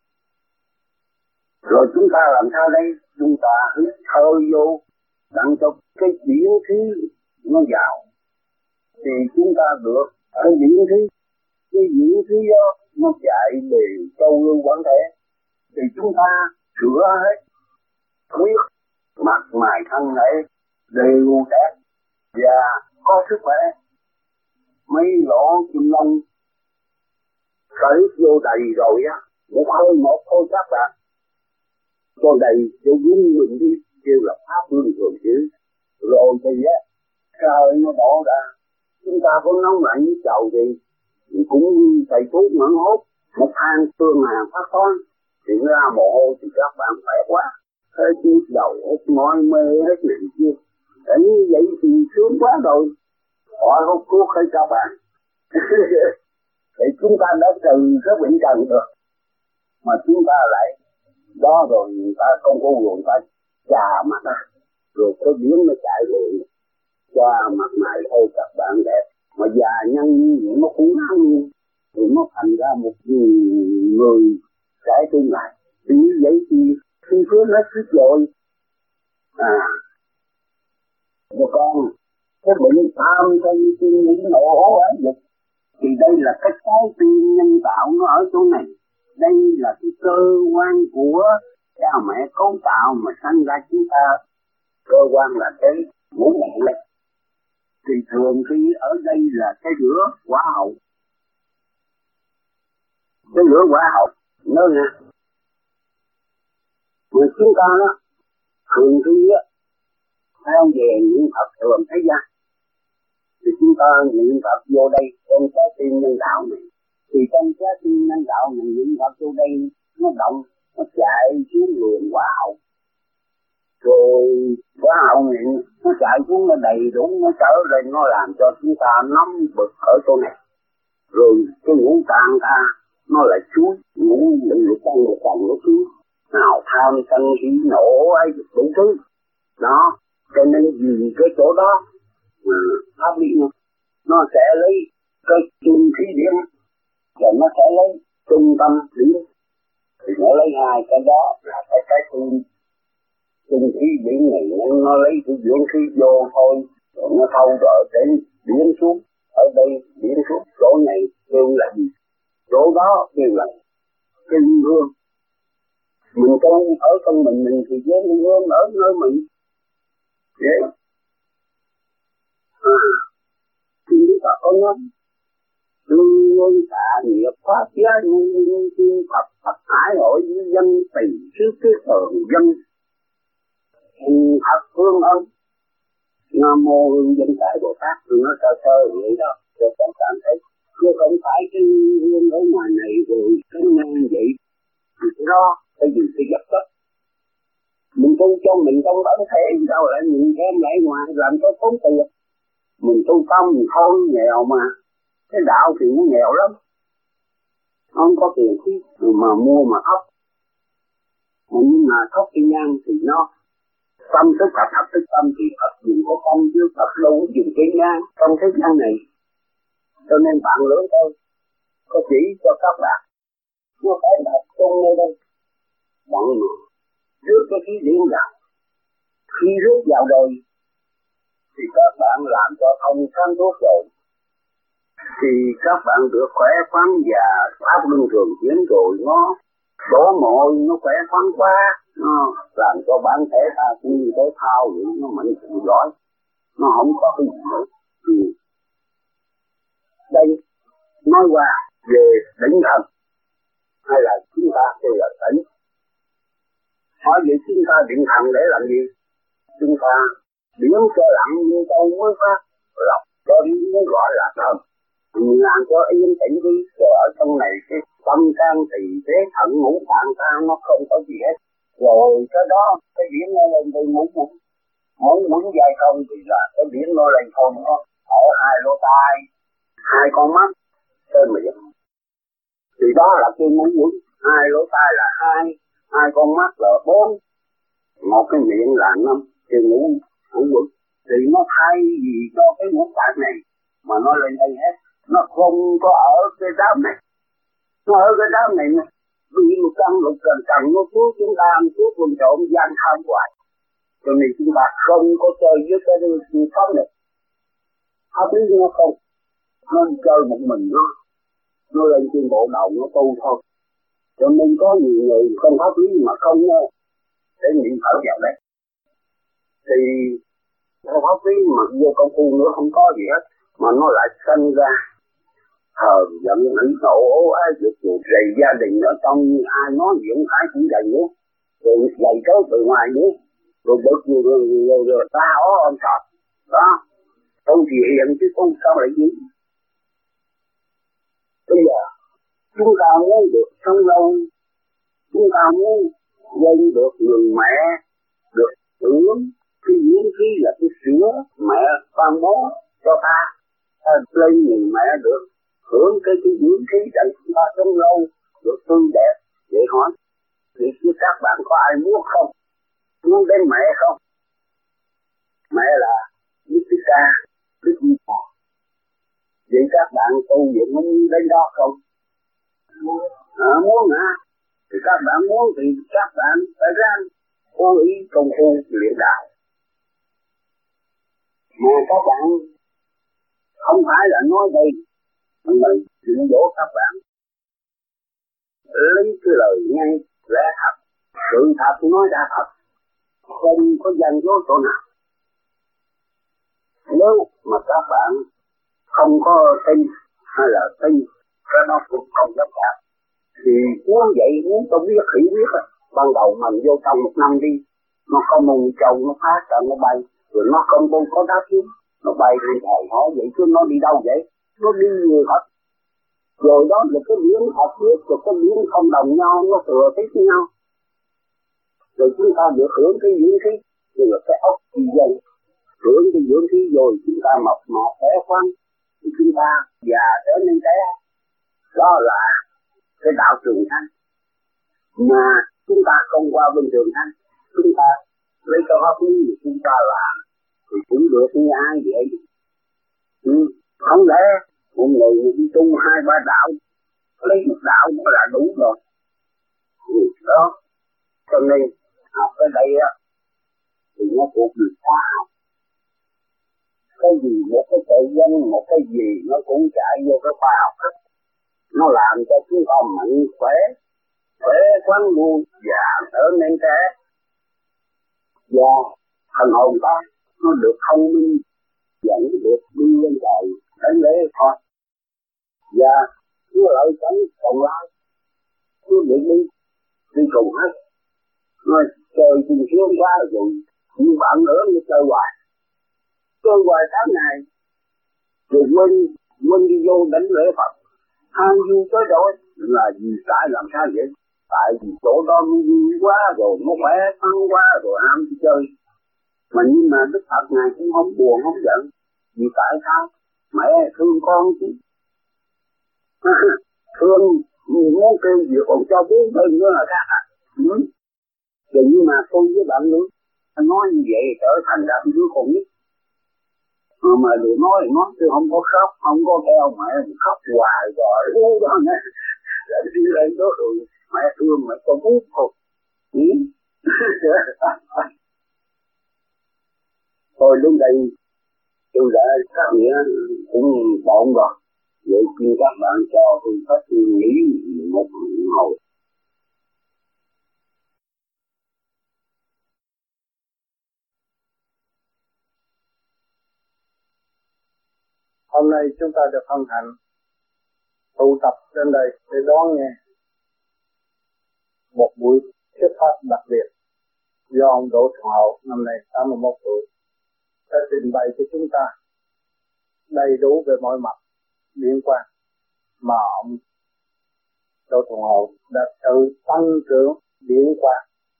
Rồi chúng ta làm sao đây? Chúng ta hít thở vô, đặng cho cái điển khí nó vào. Thì chúng ta được cái điển khí, cái điển khí đó nó chạy về châu lưu bản thể. Thì chúng ta sửa hết, huyết, mặt mày thân thể đều đẹp và có sức khỏe. Mấy lỗ kim long cởi vô đầy rồi á, một hơi một thôi các bạn. Còn đầy cho dính mình đi, kêu là pháp luân thường chuyển. Rồi thì á, trời nó đổ ra, chúng ta có nóng lạnh với chầu gì, cũng thầy thuốc ngẩn hốt, một thang tương hàng phát toán, thì ra mồ hôi thì các bạn khỏe quá. Thế chứ đầu hết mỏi mê hết này kia. Để như vậy thì sướng quá rồi. Họ hút thuốcให้các bạn. Thì chúng ta đã trừ cái bệnh trần được. Mà chúng ta lại đó rồi người ta không có nguồn ta chà mặt ta. Rồi cái điển nó chạy về cho mặt mày thôi các bạn đẹp. Mà già nhân như vậy nó cũng ngang như. Thì nó thành ra một người trái tim lại. Thì như vậy thì khi phước hết sức rồi. À. Rồi con cái bệnh tham sân si nghĩ nộ ố ái dục. Thì đây là cái trái tim nhân tạo nó ở chỗ này. Đây là cái cơ quan của cha mẹ cấu tạo mà sanh ra chúng ta. Cơ quan là cái ngũ mạng này. Thì thường khi ở đây là cái lửa hỏa hậu. Cái lửa hỏa hậu nó nghe. Mà chúng ta đó thường khi á theo về niệm Phật thường thấy ra. Thì chúng ta niệm Phật vô đây trong trái tim nhân đạo này. Thì trong trái tim nhân đạo này niệm Phật vô đây nó động, nó chạy xuống luồng hỏa hậu. Rồi hỏa hậu này nó chạy xuống nó đầy đủ, nó trở lên nó làm cho chúng ta nóng bực ở chỗ này. Rồi cái ngũ tạng ta nó lại xuống, ngũ định lực trong một vòng nó xuống. Nào tham sân si nộ ấy đủ thứ. Đó, cho nên vì cái chỗ đó mà pháp lý nó, nó sẽ lấy cái trung khí điển và nó sẽ lấy trung tâm điển. Thì nó lấy hai cái đó là cái cái trung trung khí điển này nó lấy cái điển khí vô thôi, rồi nó thâu rồi đến điển xuống. Ở đây điển xuống chỗ này kêu là gì? Chỗ đó kêu là kinh hương. Mình con ở trong mình mình thì với kinh hương ở nơi mình. Vậy à, thì chúng ta có nói từ hương tạ nghiệp pháp giá nhân nhân tiên Phật Phật hải hội với dân tỳ trước cái thường dân hình thật phương ân. Nam mô hương dân tại Bồ Tát, tôi nói sơ sơ vậy đó cho các bạn thấy, chứ không phải cái hương ở ngoài này rồi cái ngang vậy thì cái đó cái gì cái vật chất mình tu cho mình không bản thể đâu lại mình đem lại ngoài làm cho tốn tiền. Mình tu tâm mình thôi nghèo mà, cái đạo thì nó nghèo lắm, không có tiền khi mà mua mà ốc. Nhưng mà thóc cái nhang thì nó tâm tức Phật, Phật tức tâm thì Phật dùng có tâm chứ Phật đâu có dùng cái nhang trong thế gian này. Cho nên bạn lớn thôi có chỉ cho các bạn nó phải đặt trong nơi đây bằng mà rước cái khí điển rằng khi rước vào đời thì các bạn làm cho thông sáng suốt rồi thì các bạn được khỏe khoắn và pháp luân thường chuyển rồi nó đổ mồ nó khỏe khoắn quá, nó làm cho bản thể ta cũng như thể thao vậy, nó mạnh giỏi, nó không có cái gì nữa. Ừ. Đây nói qua về định thần hay là chúng ta kêu là tỉnh. Nói về chúng ta định thần để làm gì? Chúng ta biến cho lặng như câu mới phát, lọc cho đi mới gọi là thần. Mình làm cho yên tĩnh đi, rồi ở trong này cái tâm can tỳ phế thận ngũ tạng ta nó không có gì hết. Rồi cái đó cái điểm nó lên từ muốn muốn muốn muốn dài không thì là cái điểm nó lên thôi, nó ở hai lỗ tai, hai con mắt, trên miệng. Thì đó là cái muốn muốn, hai lỗ tai là hai, hai con mắt là bốn, một cái miệng là năm, thì ngũ ngũ quẩn. Thì nó thay gì cho cái ngũ tạng này mà nó lên đây hết. Nó không có ở cái đám này, nó ở cái đám này nè, vì một trăm lục trần trần nó suốt chúng ta ăn suốt vùng trộm gian tham hoài, cho nên chúng ta không có chơi với cái pháp này, pháp lý nó không, nó chơi một mình nó, nó lên trên bộ đầu nó tu thôi, cho nên có nhiều người không pháp lý mà không nghe, để niệm Phật vào đây, thì không pháp lý mà vô công phu nữa không có gì hết, mà nó lại sinh ra thờ giận hủy nộ ố ai được cuộc rầy gia đình ở trong, ai nói gì cũng phải cũng dày nữa, rồi dày tới từ ngoài nữa, rồi bực rồi, rồi, rồi, rồi ta ó ông sọt đó, không thì hiện chứ không sao lại gì. Bây giờ chúng ta muốn được sống lâu, chúng ta muốn dân được người mẹ được hưởng cái miễn phí là cái sữa mẹ ban bố cho ta, ta lên người mẹ được hưởng cái cái dưỡng khí để chúng ta sống lâu, được tươi đẹp. Để hỏi, thì các bạn có ai muốn không? Muốn đến mẹ không? Mẹ là Đức Thích Ca, Đức Di Đà. Vậy các bạn tu viện muốn đến đó không? À, muốn hả? Thì các bạn muốn thì các bạn phải ra cố ý công phu luyện đạo. Mà các bạn không phải là nói đây, mình dụ dỗ các bạn lấy cái lời ngay lẽ thật, sự thật nói ra thật, không có gian dối chỗ nào. Nếu mà các bạn không có tin hay là tin cái đó cũng không dám đạt, thì muốn vậy muốn tôi biết hiểu biết á, ban đầu mình vô trong một năm đi, nó có mùng trâu nó phát ra nó bay, rồi nó không có đá xuống, nó bay lên trời hỏi vậy chứ nó đi đâu vậy? Nó đi nhiều thật. Rồi đó là cái biến hợp biết, rồi cái biến không đồng nhau, nó thừa tiếp nhau. Rồi chúng ta được hưởng cái dưỡng khí, rồi là cái ốc chi dây. Hưởng cái dưỡng khí rồi chúng ta mập mạp khỏe khoắn, thì chúng ta già trở nên trẻ. Đó là cái đạo trường thanh. Mà chúng ta không qua bên trường thanh, chúng ta lấy cái pháp lý thì chúng ta làm, thì cũng được như ai vậy. Ừ. Không lẽ một người đi tu hai ba đạo, lấy một đạo cũng là đủ rồi. Ừ, đó. Cho nên học ở đây á, thì nó thuộc về khoa học. Cái gì, một cái tự dân, một cái gì nó cũng chạy vô cái khoa học hết. Nó làm cho chúng ta mạnh khỏe, khỏe khoắn luôn, và trở nên trẻ. Và thần hồn ta, nó được thông minh, dẫn được đi lên trời, đến lễ Phật. Và Chúa lợi cảnh còn lại, Chúa điện đi, đi cùng hết. Nói trời cùng xuống quá rồi, nhưng bạn nữa như chơi hoài. Chơi hoài tháng ngày, rồi quên, quên đi vô đánh lễ Phật. Ham vui tới đổi là vì tại làm sao vậy? Tại vì chỗ đó vui quá rồi, nó khỏe ăn quá rồi ham đi chơi. Mà nhưng mà Đức Phật Ngài cũng không buồn, không giận. Vì tại sao? Mẹ thương con chứ. Thương, muốn kêu gì còn cho bố hơn nữa là khác à. Ừ. Rồi nhưng mà tôi với bạn nữa, nói như vậy trở thành ra đứa con nhất. Mà, mà đừng nói, nói tôi không có khóc, không có theo mẹ, khóc hoài rồi, u đó nè. Lại đi lên đó rồi, mẹ thương mẹ con bút thôi. Ừ. Thôi đến đây, tôi đã xác nghĩa cũng bộn rồi. Vậy xin các bạn cho tôi phát nghĩ một hồi. Hôm nay chúng ta được hân hạnh tụ tập trên đây để đón nghe một buổi thuyết pháp đặc biệt do ông Đỗ Thuận Hậu năm nay tám mươi mốt tuổi đã trình bày cho chúng ta đầy đủ về mọi mặt liên quan mà ông Đỗ Thuận Hậu đã tự tăng trưởng liên quan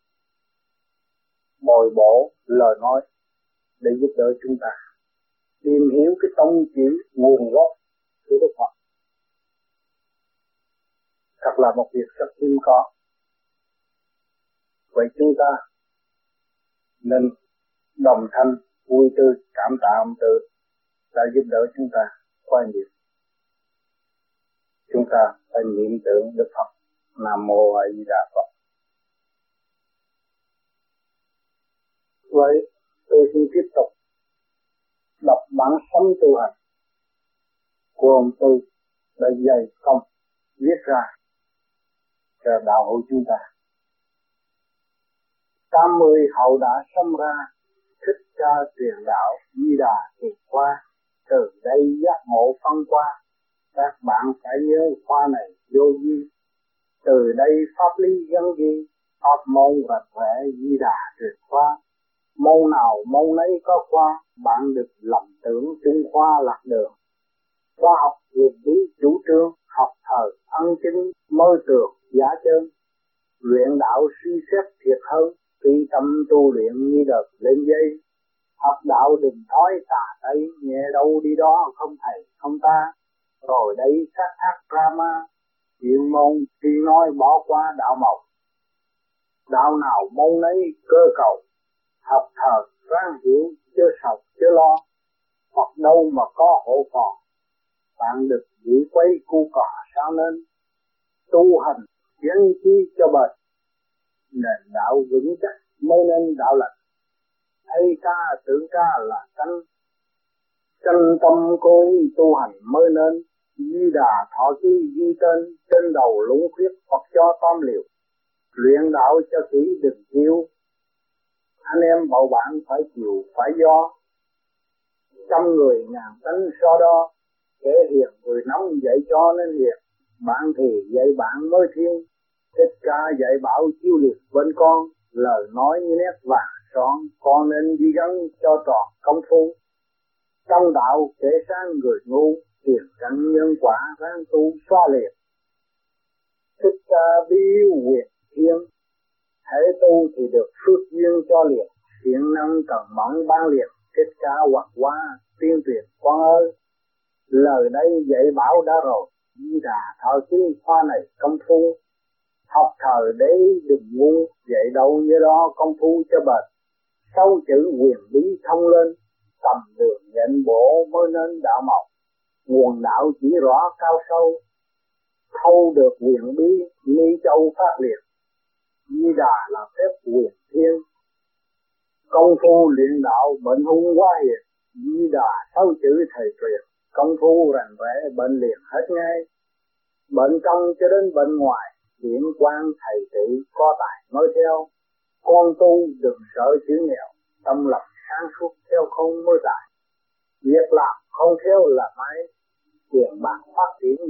bồi bổ lời nói để giúp đỡ chúng ta tìm hiểu cái tông chỉ nguồn gốc của Đức Phật. Thật là một việc rất hiếm có. Vậy chúng ta nên đồng thanh vui tươi cảm tạ ông Tư đã giúp đỡ chúng ta qua nhiều. Chúng ta phải niệm tưởng Đức Phật. Nam Mô A Di Đà Phật. Vậy tôi xin tiếp tục đọc bản sống tu hành của ông Tư đã dày công viết ra cho đạo hữu chúng ta. Tám mươi hậu đã sinh ra, Thích Ca truyền đạo, Di Đà thiệt qua, từ đây giác ngộ phân qua, các bạn phải nhớ khoa này vô vi, từ đây pháp lý gắn ghi, pháp môn rạch rẽ Di Đà truyền qua, môn nào môn nấy có khoa, bạn được lầm tưởng Trung Khoa lạc đường. Khoa học quyền bí chủ trương, học thời ân chính, mơ tường giả chân, luyện đạo suy xét thiệt hơn, khi tâm tu luyện như đợt lên dây. Học đạo đừng thói tà tây, nhẹ đâu đi đó không thầy không ta, rồi đây sát thác drama, chuyên môn khi nói bỏ qua đạo mộc. Đạo nào môn nấy cơ cầu, học thờ ráng hiểu chớ sầu chớ lo, hoặc đâu mà có hộ phò, bạn được giữ quấy cu cỏ sao nên, tu hành kiến chi cho bền, nền đạo vững chắc mới nên đạo lành. Thấy ca tưởng ca là canh, canh tâm cối tu hành mới nên, Di Đà thọ ký ghi tên, trên đầu lũng khuyết Phật cho tam liều, luyện đạo cho kỹ đừng thiếu, anh em bầu bạn phải chịu phải do, trăm người ngàn tánh so đo, kẻ hiền người nóng dạy cho nên hiền, bạn thì dạy bạn mới thiên. Thích Ca dạy bảo chiêu liệt bên con, lời nói như nét vàng son, con nên ghi gắn cho tròn công phu. Trong đạo kẻ sang người ngu, tiền căn nhân quả ráng tu xóa liệt. Thích Ca bí quyền thiên, hãy tu thì được phước duyên cho liệt, thiện năng cần mẫn ban liệt. Thích Ca hoặc qua tiên truyền con ơi, lời đây dạy bảo đã rồi, Di Đà thọ ký khoa này công phu. Học thời đấy đừng ngu, dạy đâu như đó công phu cho bền. Sâu chữ quyền bí thông lên, tầm đường nhận bổ mới nên đạo mộc. Nguồn đạo chỉ rõ cao sâu, thâu được quyền bí, ni châu phát liệt. Di Đà là phép quyền thiên, công phu luyện đạo bệnh hung quá hiền. Di Đà sáu chữ thầy truyền, công phu rành rẽ bệnh liền hết ngay. Bệnh trong cho đến bệnh ngoài, điển quan thầy trị có tài nói theo. Con tu đừng sợ chữ nghèo, tâm lòng sáng suốt theo không mới tài. Việc làm không theo là máy, tiền bạc phát triển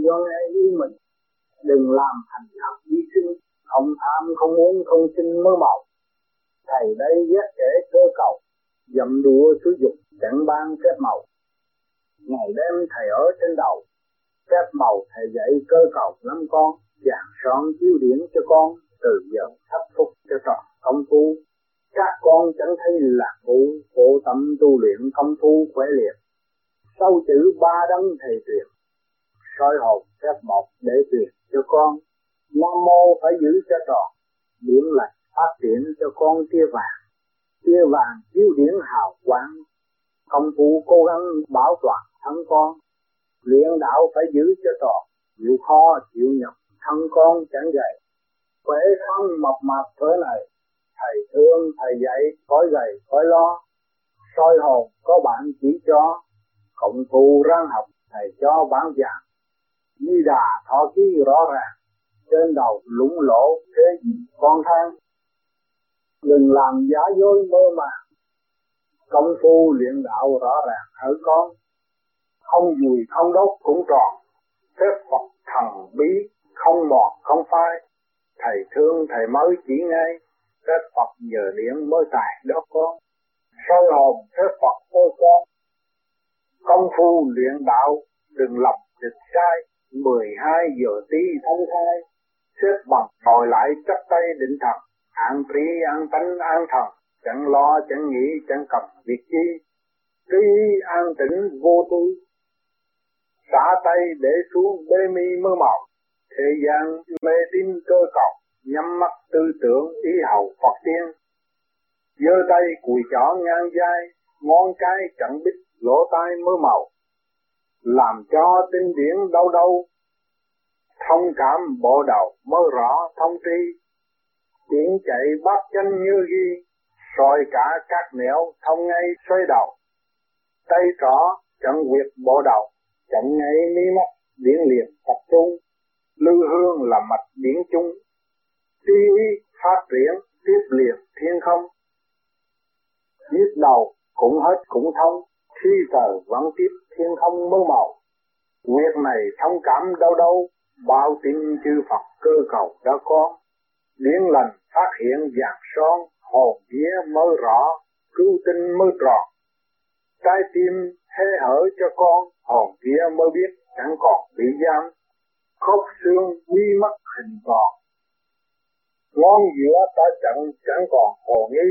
do nghe ý mình. Đừng làm hành động hy sinh, không tham, không muốn, không xin mơ mộng. Thầy đây ghét kẻ cơ cầu, dậm đùa sử dụng chẳng ban phép màu. Ngày đêm thầy ở trên đầu, phép màu thầy dạy cơ cầu lắm con, vàng son chiếu điển cho con, từ giờ thắp phúc cho trọn công phu. Các con chẳng thấy là ngu, khổ tâm tu luyện công phu khỏe liệt. Sau chữ ba đấng thầy truyền, soi hồn phép một để truyền cho con. Nam mô phải giữ cho tròn, điển lành phát triển cho con tia vàng. Tia vàng chiếu điển hào quang, công phu cố gắng bảo toàn thân con. Luyện đạo phải giữ cho tròn, chịu khó chịu nhọc, thân con chẳng gầy. Khỏe khoắn mập mạp thế này, thầy thương thầy dạy khỏi gầy khỏi lo. Soi hồn có bạn chỉ cho, cộng phu răng học thầy cho bán vàng. Di Đà thọ ký rõ ràng, trên đầu lũng lỗ thế gì con than. Đừng làm giả dối mơ màng, công phu luyện đạo rõ ràng ở con. Không dùi không đốt cũng tròn, phép Phật thần bí không mọt không phai. Thầy thương thầy mới chỉ ngay, phép Phật nhờ điện mới tài đó con. Soi hồn phép Phật ôi con, công phu luyện đạo đừng lầm địch sai. Mười hai giờ tí thông thai, xếp bằng ngồi lại chắp tay định thần. An trí an tánh an thần, chẳng lo chẳng nghĩ chẳng cần việc chi. Trí an tĩnh vô tư, xả tay để xuống bê mi mơ mộng. Thế gian mê tín cơ cầu, nhắm mắt tư tưởng ý hầu Phật tiên. Giơ tay cùi chỏ ngang vai, ngón cái chẳng biết lỗ tai mơ màu. Làm cho tinh điển đâu đâu, thông cảm bộ đầu mới rõ thông tri. Điển chạy bát chánh như ghi, soi cả các nẻo thông ngay xoay đầu. Tay trỏ chẳng quyệt bộ đầu, chẳng ngay mí mắt điển liền tập trung. Lưu hương là mạch điển chung, tí phát triển tiếp liền thiên không. Nhức đầu cũng hết cũng thông, khi trời vẫn tiếp thiên không mơ màu. Nguyệt này thông cảm đâu đâu, bao tin chư Phật cơ cầu đã con. Điển lành phát hiện vàng son, hồn vía mới rõ, cứu tinh mới tròn. Trái tim hé hở cho con, hồn vía mới biết chẳng còn bị giam. Khớp xương quy mất hình còn, ngón giữa ta trận chẳng còn hồ nghi.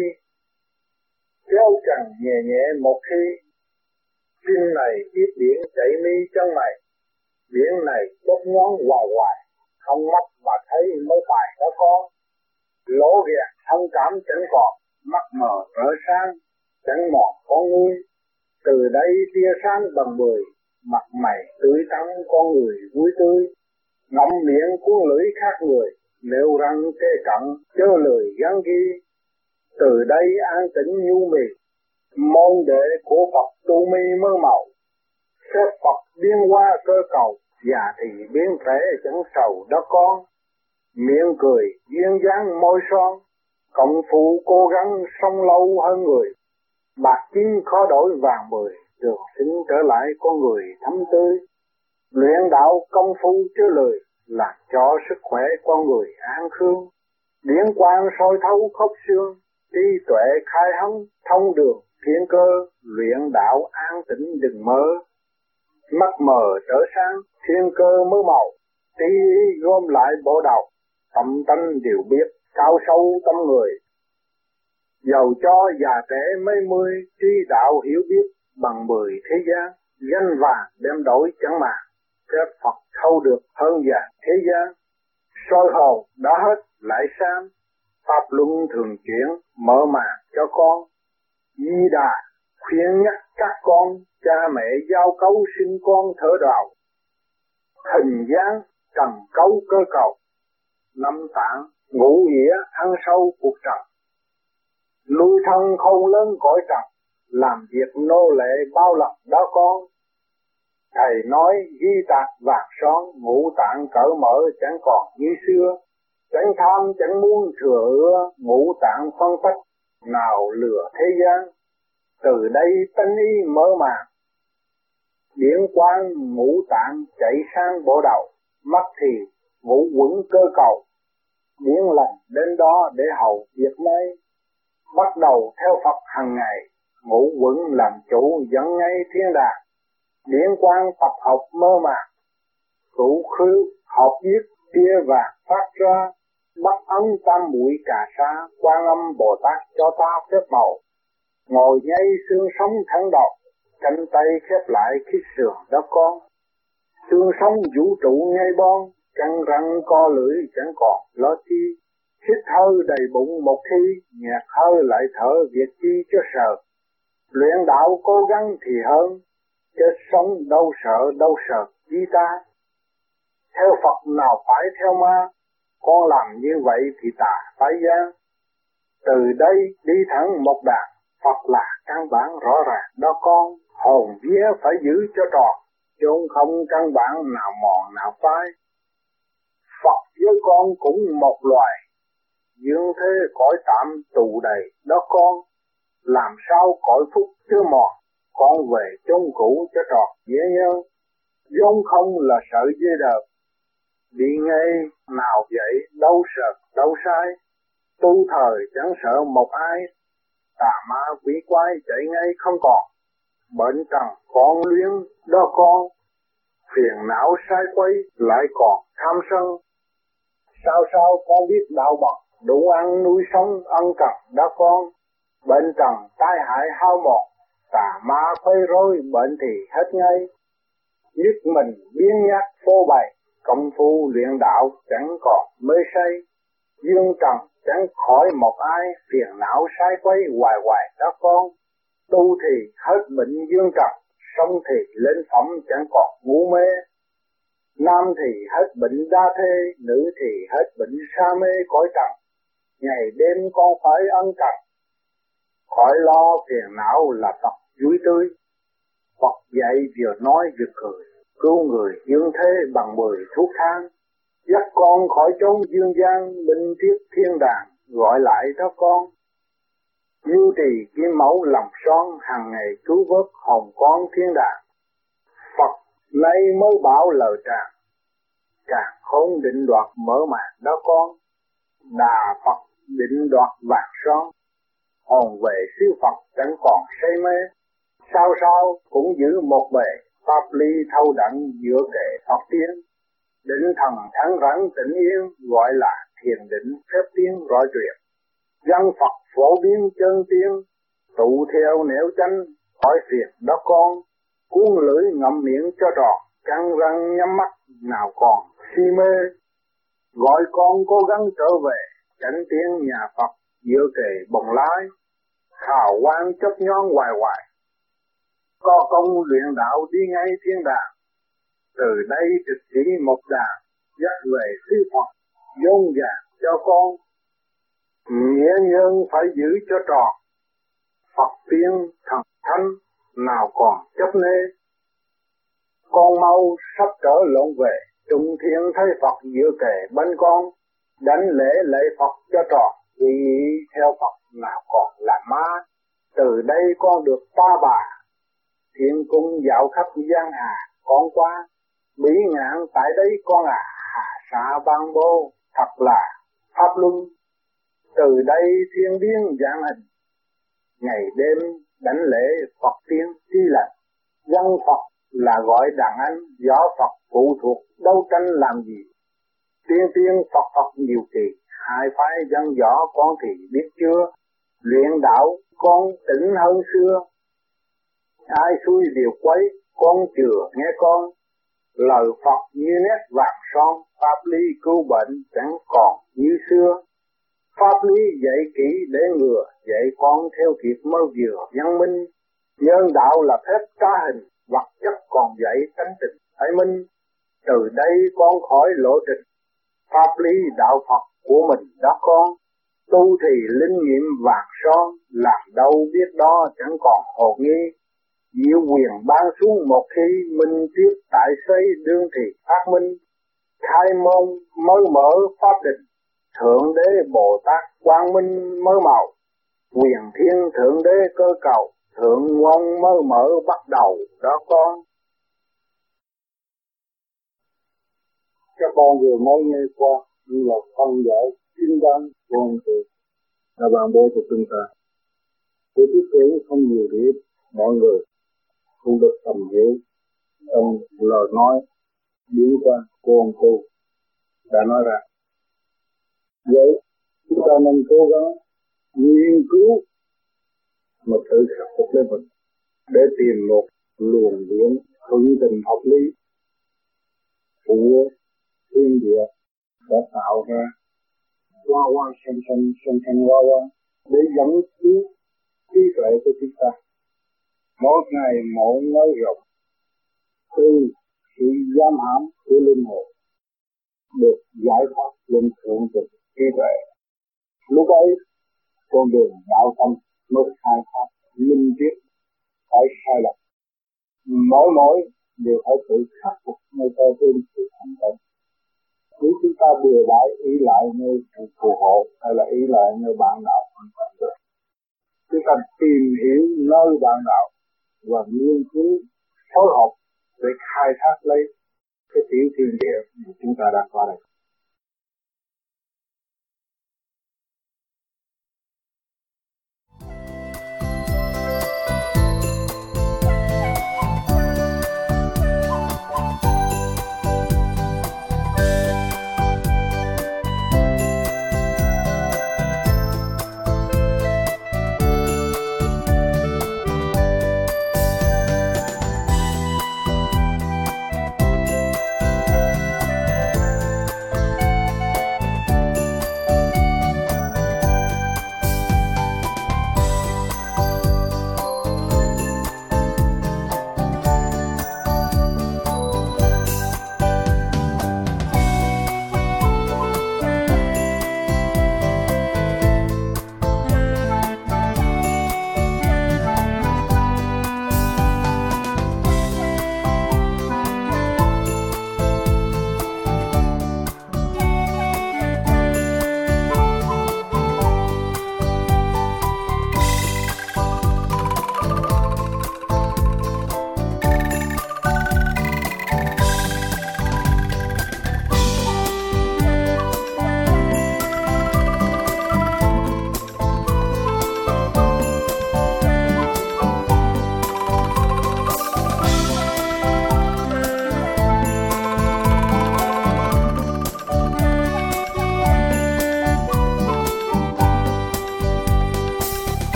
Kéo trần nhẹ nhẹ một khi, tim này tiếp điển chảy mi chân mày. Điển này đốt ngón hoài hoài, không mắt mà thấy mới phải đó con. Lỗ ghẹt thông cảm chẳng còn, mắt mờ trở sáng, chẳng mòn con nguôi. Từ đây tia sáng bằng mười, mặt mày tươi tắn con người vui tươi. Ngậm miệng cuốn lưỡi khác người, nếu răng kê cận chớ lời gắn ghi. Từ đây an tĩnh nhu mì, môn đệ của Phật tu mi mơ màu. Phép Phật biến hóa cơ cầu, già thì biến thể chẳng sầu đó con. Miệng cười duyên dáng môi son, cộng phụ cố gắng sống lâu hơn người. Bạc chín khó đổi vàng mười, được xin trở lại con người thấm tươi. Luyện đạo công phu chớ lời, làm cho sức khỏe con người an khương. Điển quang soi thấu khớp xương, trí tuệ khai hóng thông đường thiên cơ. Luyện đạo an tĩnh đừng mơ, mắt mờ trở sáng thiên cơ mơ màu. Trí gom lại bộ đầu, tâm tánh đều biết cao sâu tâm người. Dầu cho già trẻ mấy mươi, trí đạo hiểu biết bằng mười thế gian. Danh vàng đem đổi chẳng màng, phép Phật thâu được hơn vàng thế gian. Soi hồn đã hết lại sang, pháp luân thường chuyển mở màn cho con. Di Đà khuyên nhắc các con, cha mẹ giao cấu sinh con thở đào. Hình dáng trần cấu cơ cầu, năm tạng ngũ nghĩa ăn sâu cuộc trần. Nuôi thân không lớn cõi trần, làm việc nô lệ bao lần đó con. Thầy nói ghi tạc vàng son, ngũ tạng cởi mở chẳng còn như xưa. Chẳng tham chẳng muốn thừa ưa, ngũ tạng phân tách, nào lừa thế gian. Từ đây tánh ý mở màn, Điển quang ngũ tạng chạy sang bộ đầu, mắt thì ngũ quẩn cơ cầu. Điển lành đến đó để hầu việc mấy, bắt đầu theo Phật hàng ngày, ngũ quẩn làm chủ dẫn ngay thiên đàng. Điển quang tập học mơ màng, cửu khứ học viết tia vàng phát ra, bắt ấn tam muội cà sa, Quan Âm Bồ Tát cho ta phép màu. Ngồi nháy xương sống thẳng đầu, cánh tay khép lại khít sườn đó con. Xương sống vũ trụ ngay bon, căng răng co lưỡi chẳng còn lo chi. Hít hơi đầy bụng một khi, nhạt hơi lại thở việc chi cho sợ. Luyện đạo cố gắng thì hơn, chết sống đâu sợ đâu sợ chi ta. Theo Phật nào phải theo ma, con làm như vậy thì tà phải gian. Từ đây đi thẳng một đàn, Phật là căn bản rõ ràng đó con. Hồn vía phải giữ cho tròn, chốn không căn bản nào mòn nào phai. Phật với con cũng một loài, dương thế cõi tạm tù đầy đó con. Làm sao cõi phúc chưa mòn, con về chốn cũ cho tròn dễ nhớ. Vốn không là sợi dây đờm, đi ngay nào vậy đâu sợ đâu sai. Tu thời chẳng sợ một ai, tà ma quỷ quái chạy ngay không còn. Bệnh trần con luyến đó con, phiền não sai quấy lại còn tham sân. Sao sao con biết đạo bằng, đủ ăn nuôi sống ân cần đó con. Bệnh trần tai hại hao mòn, tà ma quấy rối bệnh thì hết ngay. Nhất mình biến nhát phô bày, công phu luyện đạo chẳng còn mê say. Dương trần chẳng khỏi một ai, phiền não sai quấy hoài hoài đó con. Tu thì hết bệnh dương trần, sống thì lên phẩm chẳng còn ngu mê. Nam thì hết bệnh đa thê, nữ thì hết bệnh sa mê cõi trần. Ngày đêm con phải ân cần, khỏi lo phiền não là Phật vui tươi. Phật dạy vừa nói vừa cười, cứu người dương thế bằng mười thuốc thang. Dắt con khỏi chốn dương gian, minh thiết thiên đàng gọi lại đó con. Như trì kim mẫu lòng son, hàng ngày cứu vớt hồn con thiên đàng. Phật nay mới bảo lời tràng, càng khôn định đoạt mở màn đó con. Đà Phật định đoạt vàng son, hồn về siêu Phật chẳng còn say mê. Sao sao cũng giữ một bề, pháp lý thâu đẳng giữa kệ Phật tiên. Định thần thắng rắn tĩnh yên, gọi là thiền định phép tiến rõ truyền. Dân Phật phổ biến chân tiên, tụ theo nẻo chánh khỏi phiền đó con. Cuốn lưỡi ngậm miệng cho tròn, căng răng nhắm mắt nào còn si mê. Gọi con cố gắng trở về, chánh tiến nhà Phật giữa kề bồng lái. Hào quang chớp nhón hoài hoài, có công luyện đạo đi ngay thiên đàng. Từ đây trực chỉ một đàn, dắt về sư Phật vốn vàng cho con. Nghĩa nhân phải giữ cho tròn, Phật tiên thần thánh nào còn chấp nê. Con mau sắp trở lộn về, trung thiên thấy Phật giữa kề bên con. Đánh lễ lễ Phật cho tròn, vì theo Phật nào còn là ma. Từ đây con được ta bà, thiên cung dạo khắp giang hà con qua. Bí ngạn tại đây con à, hà xạ bang bô, thật là pháp luân. Từ đây thiên biến dạng hình, ngày đêm đánh lễ Phật tiên chi lành. Dân Phật là gọi đàn anh, võ Phật phụ thuộc đấu tranh làm gì. Tiên tiên Phật Phật nhiều kỳ, hai phái dân võ con thì biết chưa. Luyện đạo con tỉnh hơn xưa, ai xui điều quấy con chừa nghe con. Lời Phật như nét vàng son, pháp lý cứu bệnh chẳng còn như xưa. Pháp lý dạy kỹ để ngừa, dạy con theo kịp mới vừa văn minh. Nhân đạo là phép trá hình, vật chất còn dạy tánh tình phải minh. Từ đây con khỏi lộ trình, pháp lý đạo Phật của mình đó con. Tu thì linh nghiệm vàng son, làm đâu biết đó chẳng còn hồ nghi. Diệu quyền ban xuống một khi, minh triết tại xây đương thì phát minh. Khai môn mới mở pháp định, Thượng Đế Bồ Tát Quang Minh mới màu. Quyền thiên Thượng Đế cơ cầu, Thượng Ngoan mới mở bắt đầu đó con. con vừa mới nghe qua như là phân giải chính đáng con từ là bạn bố của chúng ta. Tôi thiết kế không nhiều để mọi người cũng được tầm hiểu trong lời nói điển quan của ông cô đã nói ra. Vậy chúng ta nên cố gắng nghiên cứu mà tự khắc phục lên mình để tìm một luồng điển thuận tình hợp lý của thiên địa đã tạo ra hoa hoa xanh xanh xanh xanh hoa hoa để dẫn tiến trí tuệ của chúng ta mỗi ngày mỗi nói rộng từ sự giam hãm của linh hồn được giải thoát lên thượng tình trí tuệ. Lúc ấy con đường đạo tâm mới khai thác minh triết phải sai lầm. Mỗi mỗi đều phải tự khắc phục nơi cho thêm sự thành công. Nếu chúng ta bừa bãi ý lại nơi sự phù hộ hay là ý lại nơi bạn đạo hoàn toàn được. Chúng ta tìm hiểu nơi bạn đạo và nghiên cứu phối hợp để khai thác lấy cái tiểu thiên địa mà chúng ta đang có đây.